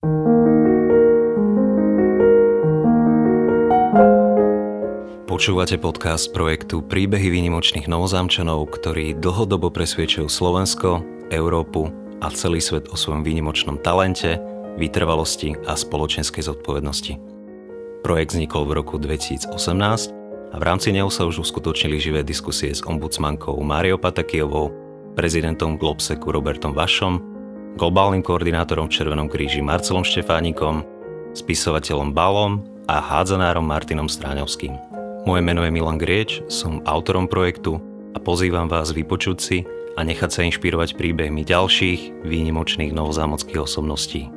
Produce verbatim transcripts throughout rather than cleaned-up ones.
Počúvate podcast projektu Príbehy výnimočných Novozámčanov, ktorí dlhodobo presviedčujú Slovensko, Európu a celý svet o svojom výnimočnom talente, vytrvalosti a spoločenskej zodpovednosti. Projekt vznikol v roku dvetisícosemnásť a v rámci neho sa už uskutočnili živé diskusie s ombudsmankou Máriou Patakijovou, prezidentom Globseku Robertom Vašom, globálnym koordinátorom v Červenom kríži Marcelom Štefánikom, spisovateľom Balom a hádzanárom Martinom Stráňovským. Moje meno je Milan Grieč, som autorom projektu a pozývam vás vypočuť si a nechať sa inšpirovať príbehmi ďalších výnimočných novozámockých osobností.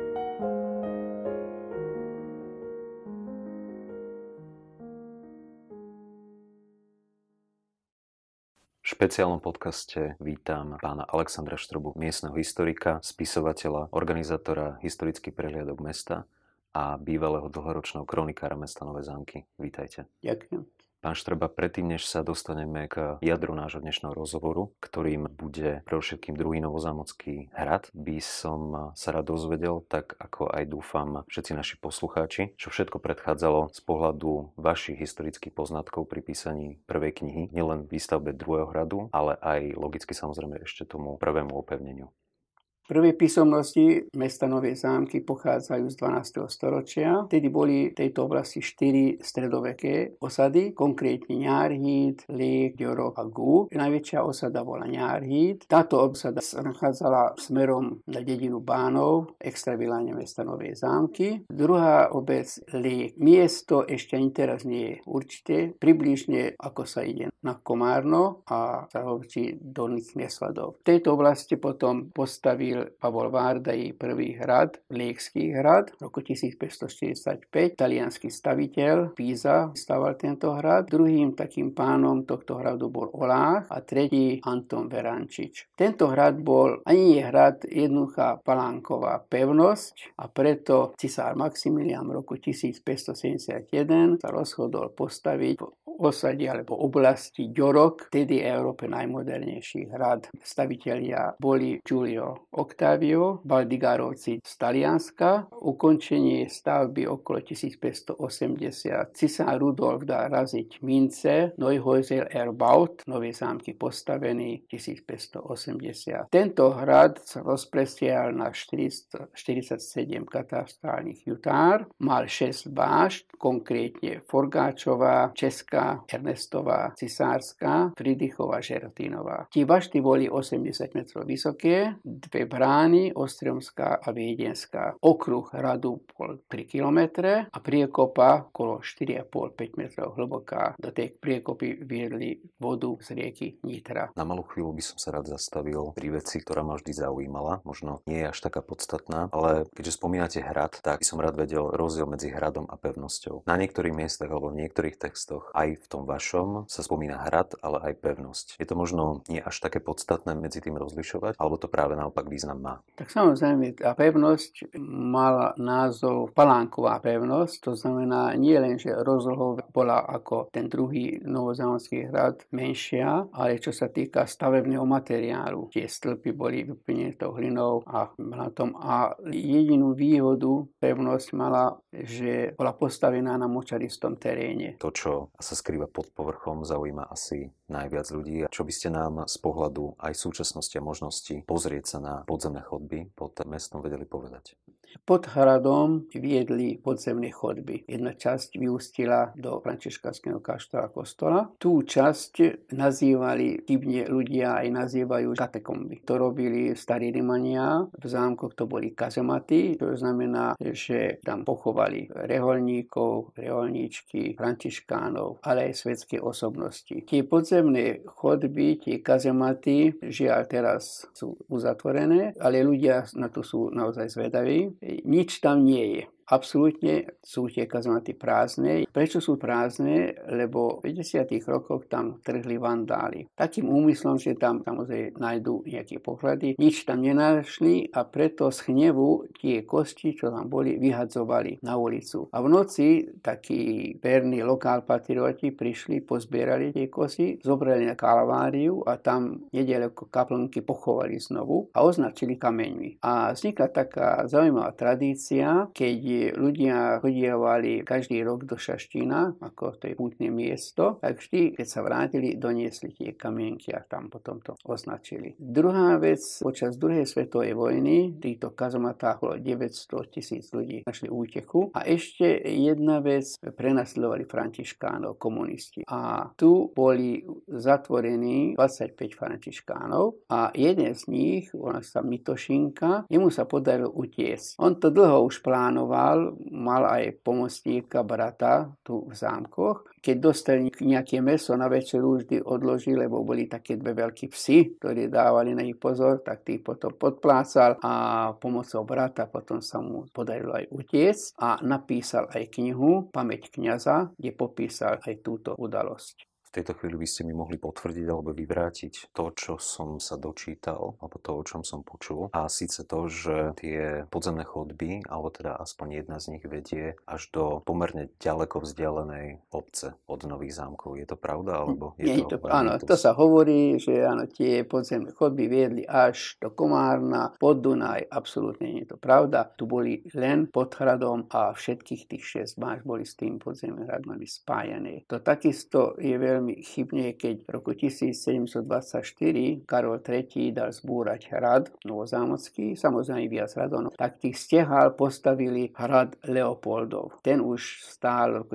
V špeciálnom podcaste vítam pána Alexandra Štrobu, miestneho historika, spisovateľa, organizátora historických prehliadok mesta a bývalého dlhoročného kronikára mesta Nové Zámky. Vítajte. Ďakujem. Pán Štrba, predtým, než sa dostaneme k jadru nášho dnešného rozhovoru, ktorým bude predovšetkým druhý novozámocký hrad, by som sa rád dozvedel, tak ako aj dúfam všetci naši poslucháči, čo všetko predchádzalo z pohľadu vašich historických poznatkov pri písaní prvej knihy, nielen výstavbe druhého hradu, ale aj logicky samozrejme ešte tomu prvému opevneniu. Prvé písomnosti mesta Nové Zámky pochádzajú z dvanásteho storočia. Vtedy boli v tejto oblasti štyri stredoveké osady, konkrétne Ňárhíd, Liek, Ďorok a Gú. Najväčšia osada bola Ňárhíd. Táto osada sa nachádzala smerom na dedinu Bánov, extraviláne mesta Nové Zámky. Druhá obec Liek. Miesto ešte ani teraz nie je určité. Približne ako sa ide na Komárno a sa hovorí Dolných Nesladov. V tejto oblasti potom postavil Pavol Vardai prvý hrad, Liekský hrad, v roku tisícpäťstoštyridsaťpäť. Taliansky staviteľ Píza staval tento hrad. Druhým takým pánom tohto hradu bol Olách a tretí Anton Verančič. Tento hrad bol ani nie hrad, jednoduchá palánková pevnosť a preto cisár Maximilián v roku tisícpäťstosedemdesiatjeden sa rozhodol postaviť v osade alebo oblasti Ďorok, vtedy Európe najmodernejší hrad. Stavitelia boli Giulio Octavio, Baldigárovci z Talianska. Ukončenie stavby okolo tisícpäťstoosemdesiat. Cisár Rudolf dal raziť mince, Neuhäuser erbaut, Nové Zámky postavený tisícpäťstoosemdesiat. Tento hrad sa rozprestiehal na štyristoštyridsaťsedem katastrálnych jutár, mal šesť bášt, konkrétne Forgáčová, Česká, Ernestová, Cisárska, Friedrichová, Žeratínová. Tí bašty boli osemdesiat metrov vysoké, dve brány, Ostriomská a Viedenská. Okruh hradu bol tri kilometre a priekopa okolo štyri a pol až päť metrov hlboká. Do tej priekopy viedli vodu z rieky Nitra. Na malú chvíľu by som sa rád zastavil pri veci, ktorá ma vždy zaujímala. Možno nie je až taká podstatná, ale keďže spomínate hrad, tak by som rád vedel rozdiel medzi hradom a pevnosťou. Na niektorých miestach alebo v niektorých textoch, aj v tom vašom, sa spomína hrad, ale aj pevnosť. Je to možno nie až také podstatné medzi tým rozlišovať, alebo to práve naopak význam má? Tak samozrejme, tá pevnosť mala názov Palánková pevnosť, to znamená nie len, že rozlohou bola ako ten druhý novozámodský hrad menšia, ale čo sa týka stavebného materiálu. Tie stĺpy boli vyplnené tou hlinou a na tom. A jedinú výhodu pevnosť mala, že bola postavená na močaristom teréne. To, čo sa skrýva pod povrchom, zaujíma asi najviac ľudí. A čo by ste nám z pohľadu aj súčasnosti a možnosti pozrieť sa na podzemné chodby pod mestom vedeli povedať? Pod hradom viedli podzemné chodby. Jedna časť vyústila do františkanského kaštola kostola. Tú časť nazývali, chybne ľudia aj nazývajú katakomby. To robili starí Rimania. V zámkoch to boli kazematy, to znamená, že tam pochovali reholníkov, reholníčky, františkánov, ale aj svetské osobnosti. Tie podzemné chodby, tie kazematy, žiaľ teraz sú uzatvorené, ale ľudia na to sú naozaj zvedaví. Nič tam nie je. absolútne sú tie kazamaty prázdne. Prečo sú prázdne? Lebo v päťdesiatych rokoch tam trhli vandáli. Takým úmyslom, že tam samozrejme nájdú nejaké poklady. Nič tam nenašli a preto z hnevu tie kosti, čo tam boli, vyhadzovali na ulicu. A v noci takí verní lokál patrioti prišli, pozbierali tie kosti, zobrali na kalváriu a tam nedaleko kaplnky pochovali znovu a označili kameňmi. A vznikla taká zaujímavá tradícia, keď ľudia chodievali každý rok do Šaštína, ako to je pútne miesto, tak vždy, keď sa vrátili, doniesli tie kamienky a tam potom to označili. Druhá vec, počas druhej svetovej vojny v týchto kazamatách bolo deväťsto tisíc ľudí našli útechu. A ešte jedna vec, prenasledovali františkánov, komunisti. A tu boli zatvorení dvadsaťpäť františkánov a jeden z nich, ona sa Mitošinka, jemu sa podarilo utiecť. On to dlho už plánoval, mal aj pomocníka, brata tu v zámkoch. Keď dostali nejaké mäso na večeru, vždy odložil, lebo boli také dve veľké psi, ktorí dávali na nich pozor, tak tých potom podplácal a pomocou brata potom sa mu podarilo aj utiecť a napísal aj knihu Pamäť kňaza, kde popísal aj túto udalosť. V tejto chvíli by ste mi mohli potvrdiť alebo vyvrátiť to, čo som sa dočítal, alebo to, o čom som počul. A síce to, že tie podzemné chodby, alebo teda aspoň jedna z nich vedie až do pomerne ďaleko vzdialenej obce od Nových Zámkov. Je to pravda? Alebo je Nie, to, to áno, to sa hovorí, že áno, tie podzemné chodby viedli až do Komárna, pod Dunaj. Absolútne nie je to pravda. Tu boli len pod hradom a všetkých tých šesť máš boli s tým podzemným hradmi spájané. To takisto je veľmi chybne, keď v roku tisícsedemstodvadsaťštyri Karol tretí dal zbúrať hrad Novozámocký, samozrejme viac hradov, tak tých stehál postavili hrad Leopoldov. Ten už stál v roku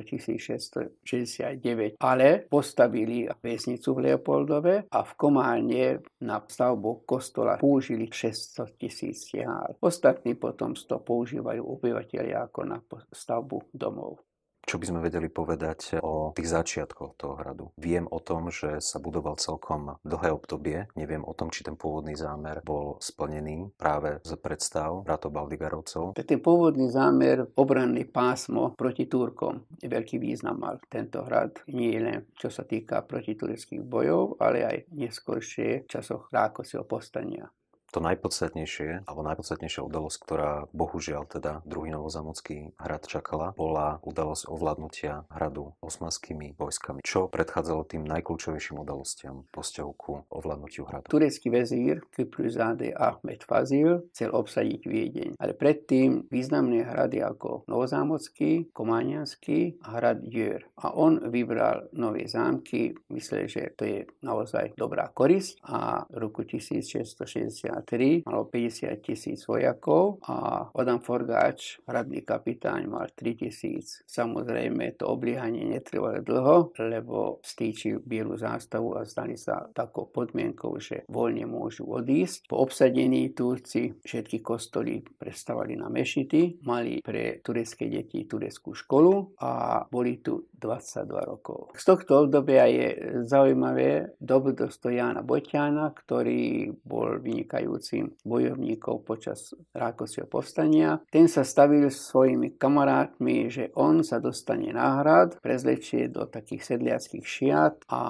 tisícšesťstošesťdesiatdeväť, ale postavili väznicu v Leopoldove a v Komárne na stavbu kostola použili šesťsto tisíc stehál. Ostatní potom to používajú obyvatelia ako na stavbu domov. Čo by sme vedeli povedať o tých začiatkoch toho hradu? Viem o tom, že sa budoval celkom dlhé obdobie. Neviem o tom, či ten pôvodný zámer bol splnený práve z predstav bratov Baldigarovcov. Ten pôvodný zámer, obranný pásmo proti Turkom, veľký význam mal tento hrad. Nie len čo sa týka protitureckých bojov, ale aj neskôršie v časoch Rákosieho povstania. To najpodstatnejšie, alebo najpodstatnejšia udalosť, ktorá bohužiaľ teda druhý Novozámocký hrad čakala, bola udalosť ovládnutia hradu osmanskými vojskami. Čo predchádzalo tým najkľúčovejším udalostiam po vzťahu ku ovládnutiu hradu? Turecký vezír Kyprizáde Ahmed Fazil chcel obsadiť Viedeň, ale predtým významné hrady ako Novozámocký, Komáňanský a hrad Győr. A on vybral Nové Zámky, myslel, že to je naozaj dobrá korisť a v roku tisícšesťstošesťdesiattri malo päťdesiat tisíc vojakov a Adam Forgáč, hradný kapitáň, mal tri tisíc. Samozrejme, to obliehanie netrvalo dlho, lebo stýčil bielu zástavu a zdali sa takou podmienkou, že voľne môžu odísť. Po obsadení Turci všetky kostoly prestávali na mešity, mali pre turecké deti tureckú školu a boli tu dvadsaťdva rokov. Z tohto obdobia je zaujímavé dobrodružstvo Jána Boťána, ktorý bol vynikajúcim bojovníkov počas Rákosieho povstania. Ten sa stavil s svojimi kamarátmi, že on sa dostane na hrad, prezlečie do takých sedliackých šiat a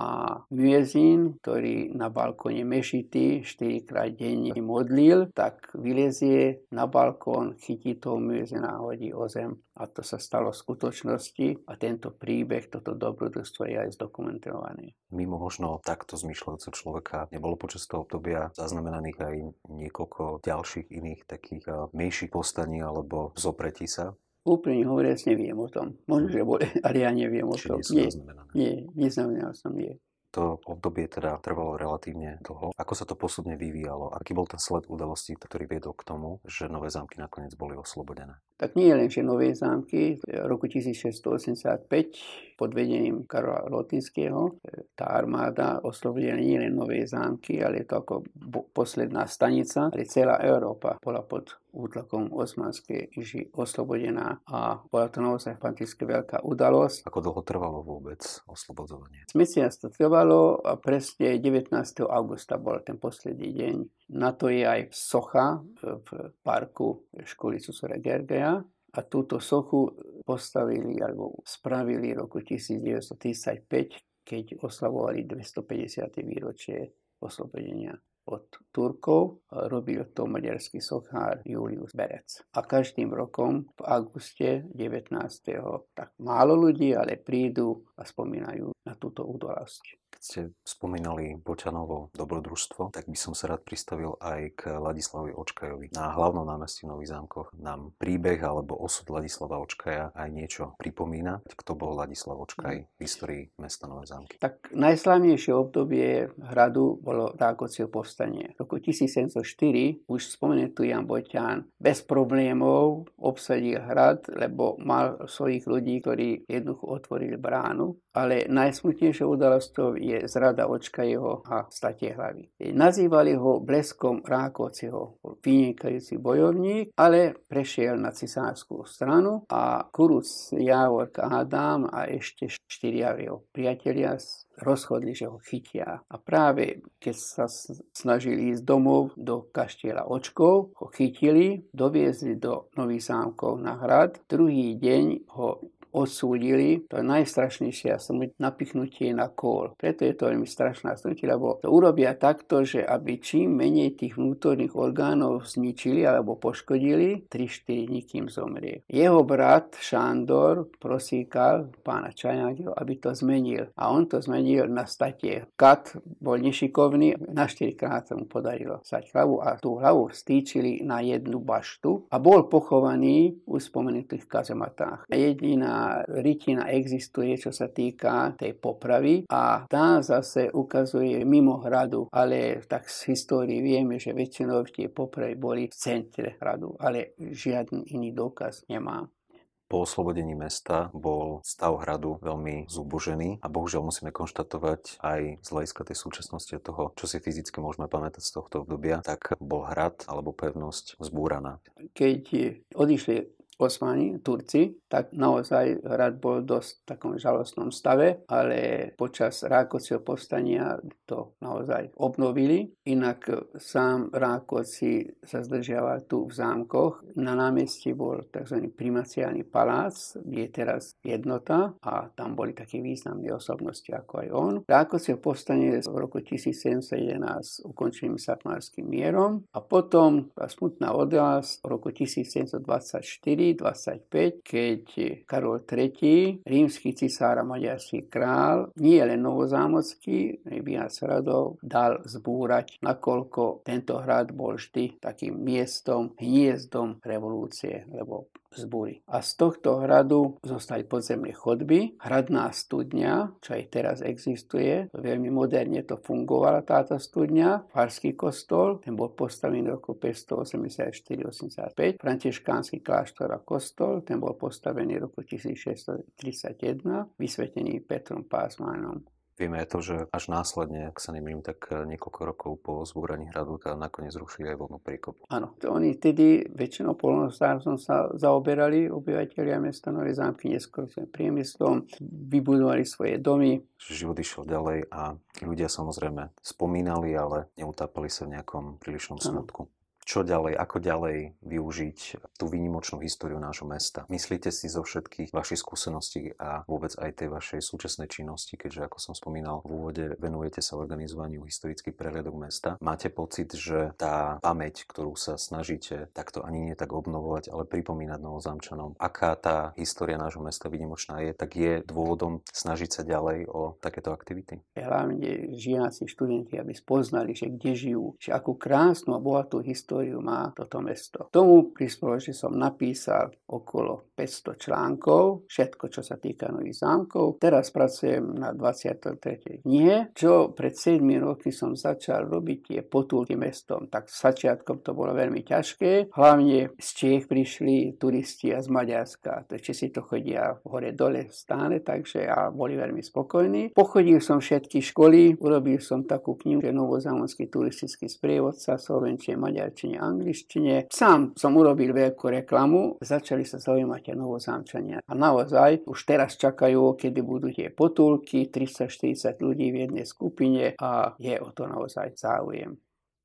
muezín, ktorý na balkóne mešity štyrikrát denne modlil, tak vylezie na balkón, chytí toho muezina a hodí o zem. A to sa stalo v skutočnosti a tento príbeh, toto dobrodružstvo je aj zdokumentované. Mimo možno takto zmýšľajúceho človeka nebolo počas toho obdobia zaznamenaných aj niekoľko ďalších iných takých menších povstaní alebo zopretí sa? Úplne hovoriac neviem o tom. Možno, že boli, ale ja neviem o tom. Nie, nie, neznamenal som, nie. To obdobie teda trvalo relatívne dlho. Ako sa to postupne vyvíjalo? Aký bol ten sled udalostí, ktorý viedol k tomu, že Nové Zámky nakoniec boli oslobodené? Tak nie len, že Nové Zámky. V roku tisícšesťstoosemdesiatpäť pod vedením Karola Lotynského tá armáda oslobodila nie len Nové Zámky, ale to ako posledná stanica, ale celá Európa bola pod útlakom osmanskej iži oslobodená a bola to naozaj fantastická veľká udalosť. Ako dlho trvalo vôbec oslobodzovanie? Mesiac to trvalo a presne devätnásteho augusta bol ten posledný deň. Na to je aj socha v parku školy Cúcora Gergeja A túto sochu postavili alebo spravili v roku devätnásťtridsaťpäť, keď oslavovali dvestopäťdesiate výročie oslobodenia od Turkov. Robil to maďarský sochár Julius Berec. A každým rokom v auguste devätnásteho tak málo ľudí, ale prídu a spomínajú na túto udalosť. Keď ste spomínali Boťanovo dobrodružstvo, tak by som sa rád pristavil aj k Ladislavovi Očkajovi. Na hlavnom námestí v Nových Zámkoch nám príbeh alebo osud Ladislava Očkaja aj niečo pripomína. Kto bol Ladislav Očkaj v histórii mesta Nové Zámky? Tak najslávnejšie obdobie hradu bolo Rákociho povstanie. V roku tisícsedemstoštyri už spomenutý Ján Boťan bez problémov obsadil hrad, lebo mal svojich ľudí, ktorí jednoducho otvorili bránu. Ale najsmutnejšou udalosťou je zrada Očkajeho a statie hlavy. Nazývali ho bleskom Rákociho, vynikajúci bojovník, ale prešiel na cisárskú stranu a Kuruc, Jávorka, Adam a ešte štyria jeho priatelia rozhodli, že ho chytia. A práve keď sa snažili ísť domov do kaštieľa Očkov, ho chytili, doviezli do Nových Zámkov na hrad. Druhý deň ho odsúdili, to je najstrašnejšia smrť, napichnutie na kôl. Preto je to veľmi strašná smrť, lebo to urobia takto, že aby čím menej tých vnútorných orgánov zničili alebo poškodili, tri štyri nikým zomrie. Jeho brat Šándor prosíkal pána Čajnágyho, aby to zmenil. A on to zmenil na statie. Kat bol nešikovný, na štyrikrát sa mu podarilo stať hlavu a tú hlavu stýčili na jednu baštu a bol pochovaný v spomenutých kazematách. Jediná rytina existuje, čo sa týka tej popravy a tá zase ukazuje mimo hradu, ale tak z histórii vieme, že väčšinou tie popravy boli v centre hradu, ale žiadny iný dôkaz nemám. Po oslobodení mesta bol stav hradu veľmi zubožený a bohužiaľ musíme konštatovať aj z hľadiska tej súčasnosti toho, čo si fyzicky môžeme pamätať z tohto obdobia, tak bol hrad alebo pevnosť zbúraná. Keď odišli Osmani, Turci, tak naozaj hrad bol dosť v takom žalostnom stave, ale počas Rákociho povstania to naozaj obnovili. Inak sám Rákoci sa zdržiaval tu v zámkoch. Na námestí bol tzv. Primaciálny palác, kde je teraz jednota a tam boli také významné osobnosti ako aj on. Rákociho povstanie v roku tisícsedemstojedenásť ukončili satmárskym mierom a potom tá smutná udalosť v roku tisícsedemstodvadsaťštyri dvadsaťpäť, keď Karol tretí, rímsky cisár a maďarský král, nie len novozámocký, viac hradov, dal zbúrať, nakoľko tento hrad bol vždy takým miestom, hniezdom revolúcie, lebo zbúry. A z tohto hradu zostali podzemné chodby, hradná studňa, čo aj teraz existuje, veľmi moderne to fungovala táto studňa, farský kostol, ten bol postavený v roku päťstoosemdesiatštyri osemdesiatpäť, františkánsky kláštor a kostol, ten bol postavený v roku tisícšesťstotridsaťjeden, vysvetený Petrom Pázmánom. Vieme aj to, že až následne, ak sa nemýlim, tak niekoľko rokov po zbúraní hradu nakoniec zrušili aj vodnú príkopu. Áno, to oni vtedy väčšinou poľnohospodárstvom sa zaoberali obyvateľia mesta Nové Zámky, neskôr priemyslom, vybudovali svoje domy. Život išiel ďalej a ľudia samozrejme spomínali, ale neutápali sa v nejakom prílišnom smutku. Čo ďalej, ako ďalej využiť tú výnimočnú históriu nášho mesta? Myslíte si zo všetkých vašich skúseností a vôbec aj tej vašej súčasnej činnosti, keďže ako som spomínal v úvode, venujete sa organizovaniu historických prehliadok mesta. Máte pocit, že tá pamäť, ktorú sa snažíte takto ani nie tak obnovovať, ale pripomínať Novozámčanom, aká tá história nášho mesta výnimočná je, tak je dôvodom snažiť sa ďalej o takéto aktivity? Hlavne žiaci študenti, aby spoznali, že kde žijú, že akú krásnu a bohatú históriu má toto mesto. Tomu prispelo, že som napísal okolo päťsto článkov, všetko, čo sa týka Nových Zámkov. Teraz pracujem na dvadsiatej tretej knihe, čo pred siedmimi roky som začal robiť tie potulky mestom. Tak začiatkom to bolo veľmi ťažké. Hlavne z Čiech prišli turisti a z Maďarska. Takže si to chodia hore dole stále, takže a boli veľmi spokojní. Pochodil som všetky školy, urobil som takú knihu, že Novozámocký turistický sprievodca, slovenčine, maďarčine, angličtine. Sám som urobil veľkú reklamu, začali sa zaujímať aj Novozámčania. A naozaj už teraz čakajú, kedy budú tie potulky, tridsať štyridsať ľudí v jednej skupine a je o to naozaj záujem.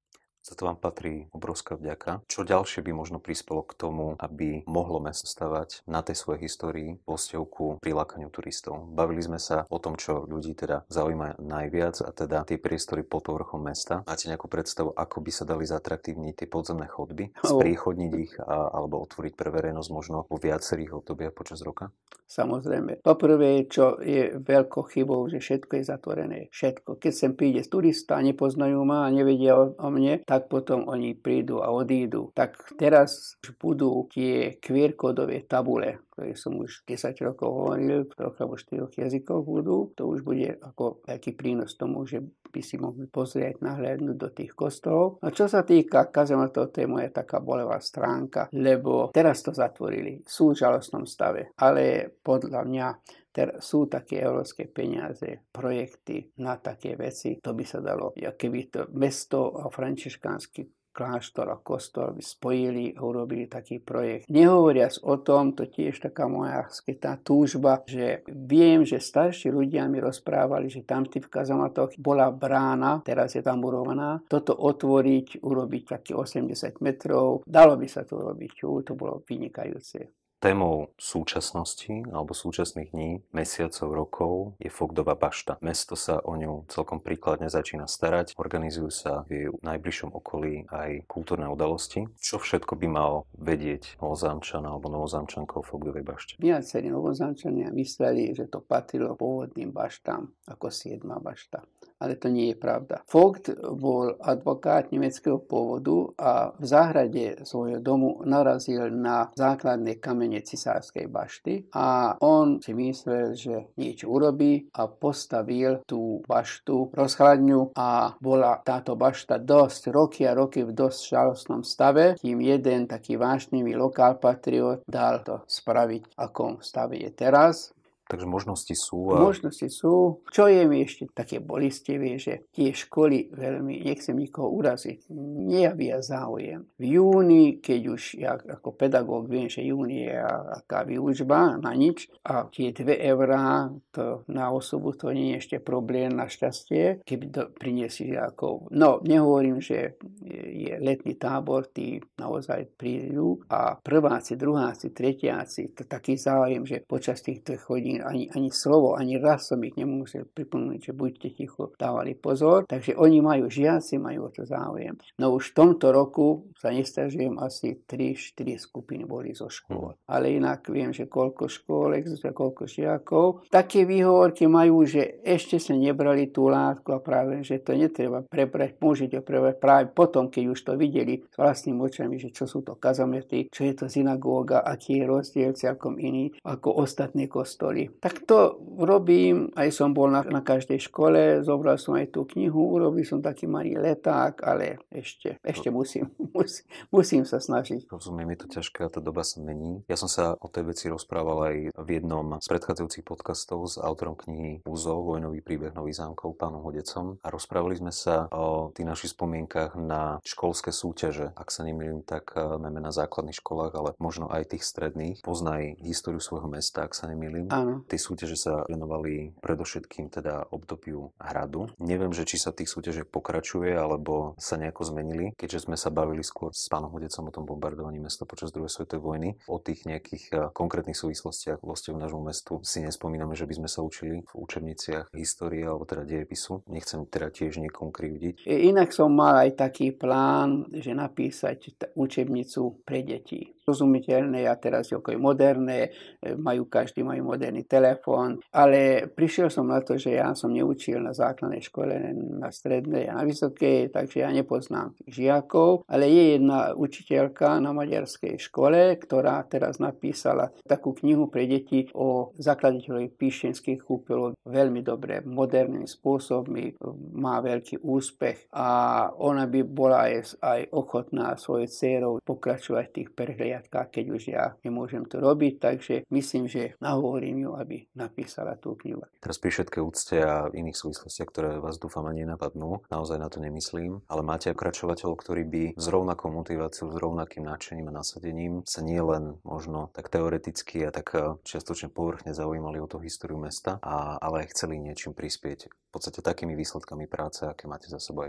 Za to vám patrí obrovská vďaka. Čo ďalšie by možno prispelo k tomu, aby mohlo mesto stavať na tej svojej histórii vo vzťahu ku prilákaniu turistov? Bavili sme sa o tom, čo ľudí teda zaujíma najviac, a teda tie priestory pod povrchom mesta. Máte nejakú predstavu, ako by sa dali zatraktívniť tie podzemné chodby? Spriechodniť ich a, alebo otvoriť pre verejnosť možno vo viacerých obdobiach počas roka? Samozrejme. Poprvé, čo je veľkou chybou, že všetko je zatvorené. Všetko. Keď sem príde turista, nepoznajú ma a nevedia o, o mne, tak potom oni prídu a odídu. Tak teraz budú tie kú er-kódové tabule, ktoré som už desať rokov hovoril, v troch alebo štyroch jazykoch budú. To už bude ako veľký prínos tomu, že by si mohli pozrieť, nahliadnúť do tých kostolov. A čo sa týka kazamatov, to je moja taká bolevá stránka, lebo teraz to zatvorili. Sú v žalostnom stave, ale podľa mňa ter, sú také európske peniaze, projekty na také veci. To by sa dalo, keby to mesto a františkánsky kláštor a kostol by spojili a urobili taký projekt. Nehovoriac o tom, to tiež taká moja spätná túžba, že viem, že starší ľudia mi rozprávali, že tam v kazamatoch bola brána, teraz je tam murovaná, toto otvoriť, urobiť také osemdesiat metrov, dalo by sa to urobiť, to bolo vynikajúce. Témou súčasnosti alebo súčasných dní, mesiacov, rokov je Fogdova bašta. Mesto sa o ňu celkom príkladne začína starať, organizujú sa v jej najbližšom okolí aj kultúrne udalosti. Čo všetko by mal vedieť Novozámčan alebo Novozámčanka o Fogdovej bašte? Viacerí Novozámčania mysleli, že to patrilo pôvodným baštám ako siedma bašta. Ale to nie je pravda. Vogt bol advokát nemeckého pôvodu a v záhrade svojho domu narazil na základné kamene cisárskej bašty a on si myslel, že niečo urobí a postavil tú baštu, rozhľadňu, a bola táto bašta dosť roky a roky v dosť žalostnom stave, kým jeden taký vášnivý lokálpatriot dal to spraviť, akom stave je teraz. Takže možnosti sú. A... Možnosti sú. Čo je mi ešte také bolistivé, že tie školy veľmi, nechcem nikoho uraziť, nejavia záujem. V júni, keď už ja ako pedagóg viem, že júni je aká výučba na nič a tie dve eurá to na osobu, to nie je ešte problém, našťastie, keby to priniesli žiakov. No, nehovorím, že je letný tábor, tí naozaj prídu a prváci, druháci, tretiaci, to taký záujem, že počas týchto chodín Ani, ani slovo, ani raz som ich nemusel pripomínať, že buďte ticho, dávali pozor. Takže oni majú, žiaci majú o to záujem. No už v tomto roku sa nestažujem, asi tri štyri skupiny boli zo škôl. Ale inak viem, že koľko škôl existuje, koľko žiakov. Také výhovorky majú, že ešte sa nebrali tú látku a práve, že to netreba prebrať, môžete prebrať práve potom, keď už to videli s vlastnými očami, že čo sú to kazamety, čo je to synagóga, aký je rozdiel celkom iný ako ostatné kostoly. Tak to robím, aj som bol na, na každej škole, zobral som aj tú knihu, urobil som taký malý leták, ale ešte, ešte musím, musím, musím sa snažiť. Rozumiem, je to ťažké a tá doba sa mení. Ja som sa o tej veci rozprával aj v jednom z predchádzajúcich podcastov s autorom knihy Úzol, vojnový príbeh Nových Zámkov, pánom Hodecom, a rozprávali sme sa o tých našich spomienkach na školské súťaže. Ak sa nemýlim, tak najmä na základných školách, ale možno aj tých stredných. Poznaj históriu svojho mesta, ak sa nemýlim. Áno. Tie súťaže sa venovali predovšetkým teda obdobiu hradu. Neviem, že či sa tých súťažiach pokračuje, alebo sa nejako zmenili, keďže sme sa bavili skôr s pánom Hodecom o tom bombardovaní mesta počas druhej svetovej vojny. O tých nejakých konkrétnych súvislostiach vo vzťahu k nášmu mestu si nespomíname, že by sme sa učili v učebniciach histórie alebo teda dejepisu. Nechcem teda tiež niekomu krivdiť. Inak som mal aj taký plán, že napísať t- učebnicu pre deti. Rozumiteľné a teraz je ako moderné, majú, každý majú moderný telefón, ale prišiel som na to, že ja som neučil na základnej škole, na strednej a na vysokej, takže ja nepoznám žiakov, ale je jedna učiteľka na maďarskej škole, ktorá teraz napísala takú knihu pre deti o zakladateľovi píšťanských kúpeľov veľmi dobre, moderným spôsobom, má veľký úspech a ona by bola aj, aj ochotná svojou dcérou pokračovať v tých prehliadkách, keď už ja nemôžem to robiť, takže myslím, že nahovorím ju, aby napísala tú knihu. Teraz pri všetkej úcte a iných súvislostiach, ktoré vás dúfam ani nenapadnú, naozaj na to nemyslím, ale máte pokračovateľov, ktorí by s rovnakou motiváciou, s rovnakým nadšením a nasadením sa nie len možno tak teoreticky a tak čiastočne povrchne zaujímali o tú históriu mesta, a, ale aj chceli niečím prispieť v podstate takými výsledkami práce, aké máte za sebou aj vy.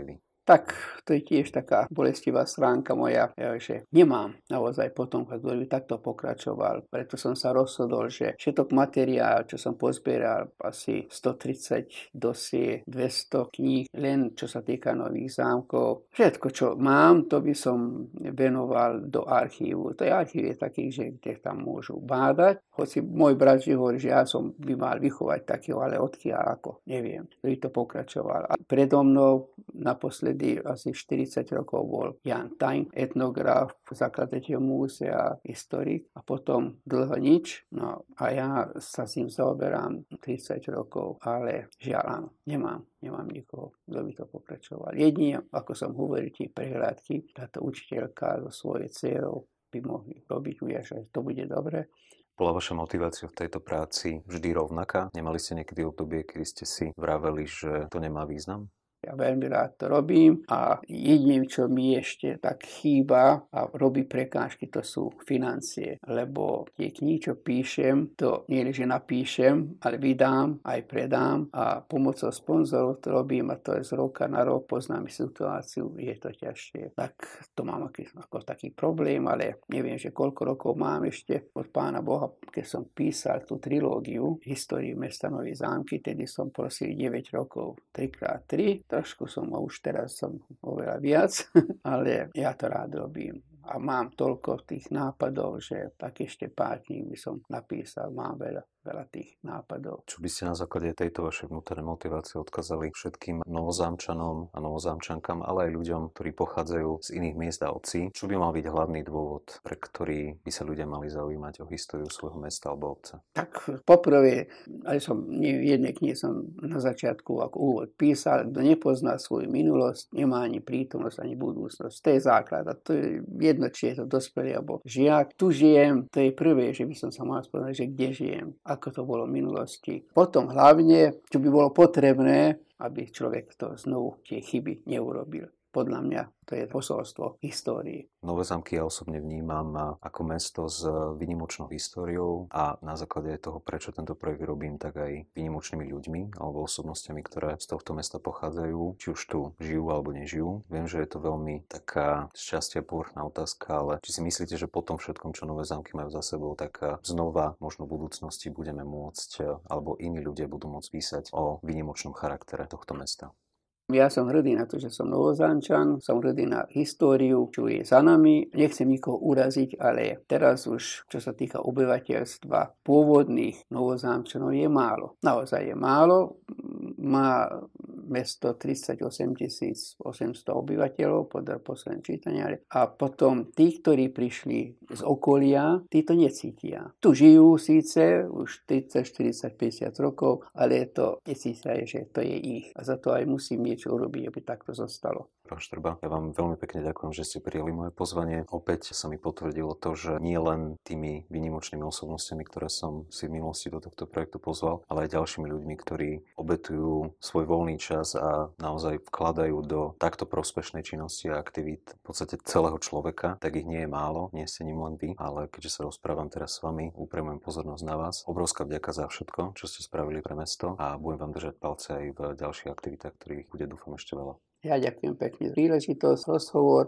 Tak to je tiež taká bolestivá stránka moja, že nemám naozaj potomka, ktorý by takto pokračoval. Preto som sa rozhodol, že všetok materiál, čo som pozbieral, asi stotridsať dosie, dvesto kníh, len čo sa týka Nových Zámkov. Všetko, čo mám, to by som venoval do archívu. To je archív je taký, že kde tam môžu bádať. Hoci môj brat hovorí, že ja som by mal vychovať takého, ale odkiaľ ako, neviem, ktorý to pokračoval. A predo mnou naposledy asi štyridsať rokov bol Jan Tajn, etnograf, zakladateľ múzea, historik a potom dlho nič. No a ja sa s ním zaoberám tridsať rokov, ale žiaľ áno, nemám, nemám nikoho, kto by to pokračoval. Jedine, ako som hovoril, tie prehľadky, táto učiteľka so svojou dcérou by mohli robiť, ujažať, to bude dobre. Bola vaša motivácia v tejto práci vždy rovnaká? Nemali ste niekedy obdobie, kedy ste si vraveli, že to nemá význam? Ja veľmi rád to robím a jediným, čo mi ešte tak chýba a robí prekážky, to sú financie. Lebo tie knihy, čo píšem, to nie je, že napíšem, ale vydám, aj predám a pomocou sponzorov to robím a to je z roka na rok, poznám situáciu, je to ťažšie. Tak to mám ako, ako taký problém, ale neviem, že koľko rokov mám ešte od Pána Boha, keď som písal tú trilógiu Histórii mesta Nové Zámky, tedy som prosil deväť rokov, tri krát tri. Trošku som, a už teraz som oveľa viac, ale ja to rád robím. A mám toľko tých nápadov, že tak ešte pár kníh by som napísal, mám veľa, veľa tých nápadov. Čo by ste na základe tejto vašej vnútornej motivácie odkazali všetkým novozámčanom a novozámčankám, ale aj ľuďom, ktorí pochádzajú z iných miest a obcí? Čo by mal byť hlavný dôvod, pre ktorý by sa ľudia mali zaujímať o históriu svojho mesta alebo obce? Tak poprvé, ale som nie v jednej knihe som na začiatku ako úvod písal, kto nepozná svoju minulosť, nemá ani prítomnosť, ani budúcnosť. To je základ a to je jedno, či je to dospelý alebo žiak. Tu žijem, to je prvé, že by som sa mal spoznať, že kde žijem, ako to bolo v minulosti. Potom hlavne, čo by bolo potrebné, aby človek to znovu tie chyby neurobil. Podľa mňa to je posolstvo histórii. Nové Zámky ja osobne vnímam ako mesto s výnimočnou históriou a na základe toho, prečo tento projekt robím, tak aj výnimočnými ľuďmi alebo osobnostiami, ktoré z tohto mesta pochádzajú, či už tu žijú alebo nežijú. Viem, že je to veľmi taká šťastia povrchná otázka, ale či si myslíte, že po tom všetkom, čo Nové Zámky majú za sebou, tak znova možno v budúcnosti budeme môcť, alebo iní ľudia budú môcť písať o výnimočnom charaktere tohto mesta? Ja som hrdý na to, že som Novozámčan, som hrdý na históriu, čo je za nami. Nechcem nikoho uraziť, ale teraz už, čo sa týka obyvateľstva pôvodných Novozámčanov, je málo. Naozaj je málo. Má mesto tridsaťosem tisíc osemsto obyvateľov, podľa posledného čítania. A potom tí, ktorí prišli z okolia, tí to necítia. Tu žijú síce už tridsať, štyridsať, päťdesiat rokov, ale to necítia, že to je ich. A za to aj musím niečo urobiť, aby takto zostalo. Pán Štrba, ja vám veľmi pekne ďakujem, že ste prijali moje pozvanie. Opäť sa mi potvrdilo to, že nie len tými výnimočnými osobnostiami, ktoré som si v minulosti do tohto projektu pozval, ale aj ďalšími ľuďmi, ktorí obetujú svoj voľný čas a naozaj vkladajú do takto prospešnej činnosti a aktivít v podstate celého človeka, tak ich nie je málo, nie ste ním len vy, ale keďže sa rozprávam teraz s vami, upriamujem pozornosť na vás. Obrovská vďaka za všetko, čo ste spravili pre mesto a budem vám držať palce aj v ďalších aktivitách, ktorých bude dúfam ešte veľa. Ja ďakujem pekne za príležitosť, rozhovor.